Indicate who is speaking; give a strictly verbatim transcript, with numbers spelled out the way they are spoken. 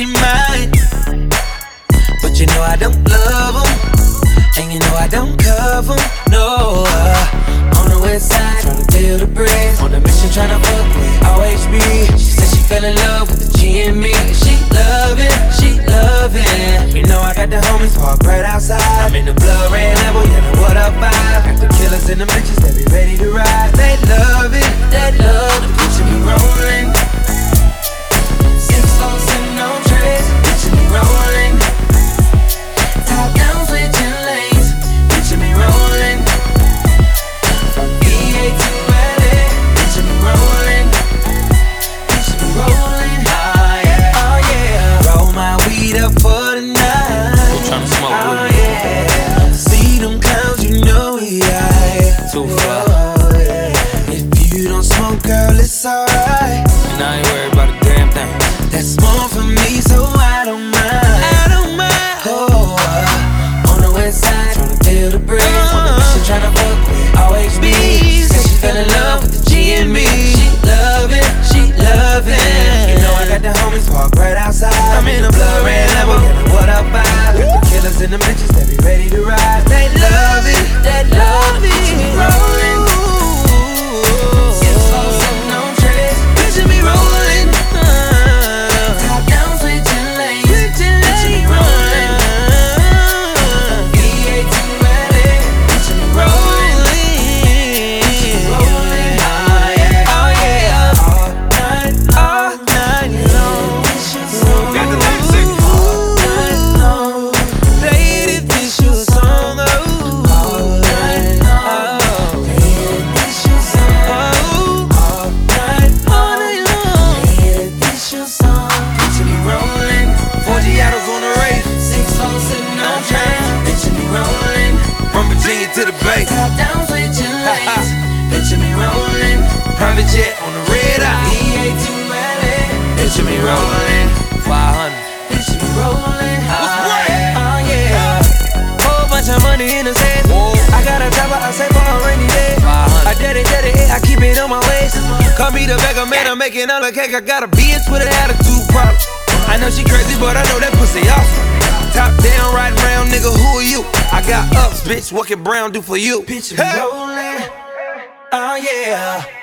Speaker 1: she mine. But you know I don't love them, and you know I don't cover them, no. uh, On the west side, tryna build a bridge. On a mission, tryna fuck with O H B. She said she fell in love with the G and me. She loving, she loving. You know I got the homies parked right outside. I'm in the blood red level, yeah, know what up vibe. Got the killers and the bitches, they be ready to ride. They love it, they love the picture me rolling. Six four sitting on trays, picture me rolling. Top down switching lanes, picture me rolling. B A to L A, picture me rolling. Picture me rolling, oh yeah, oh yeah. Roll my weed up for the night.
Speaker 2: I'm tryna smoke
Speaker 1: oh,
Speaker 2: with me.
Speaker 1: Yeah. See them clowns, you know we high.
Speaker 2: Too far.
Speaker 1: Oh, yeah. If you don't smoke, girl, it's alright.
Speaker 2: And I ain't worried about a damn thing.
Speaker 1: That's more for me, so I don't mind. I don't mind. Oh, uh, on the west side, tryna build a bridge. Uh, on the mission, tryna fuck with O H B. She said she fell in love with the G and me. She loving, she loving. You know I got the homies parked right outside. I'm in the blood red level, yeah, what up vibe? Got the killers and the bitches, they be ready to ride. They love it, they love it. Picture me rolling. Six four sitting on trays, picture me rolling. Top down switching lanes, picture me rolling. B A to L A, picture me rolling. Picture me rolling, oh yeah, oh yeah. All night, all night long.
Speaker 2: Got the lights in.
Speaker 1: All night long. Play the official song, oh. All night long. Play the official song, oh. All night, all night long. Play the official song. Picture me rolling. Four Giottos on the race. Six four sitting on trains. Picture me rolling.
Speaker 2: From Virginia to the Bay.
Speaker 1: Top down switching lanes. Picture me rolling.
Speaker 2: Private jet on the red eye.
Speaker 1: B A to L A.
Speaker 2: Picture me rolling. five hundred.
Speaker 1: Picture me rolling.
Speaker 2: What's
Speaker 1: Oh,
Speaker 2: right?
Speaker 1: yeah, oh yeah. Whole bunch of money in the safe.
Speaker 2: Whoa.
Speaker 1: I got a chopper, I save for a rainy day.
Speaker 2: five hundred.
Speaker 1: I did it, did it, I keep it on my waist. Call me the beggar man, I'm making all the cake. I got a bitch with an attitude problem. I know she crazy, but I know that pussy awesome. Top down, riding round, nigga, who are you? I got ups, bitch, what can Brown do for you? Picture me
Speaker 2: Hey.
Speaker 1: rolling, oh yeah.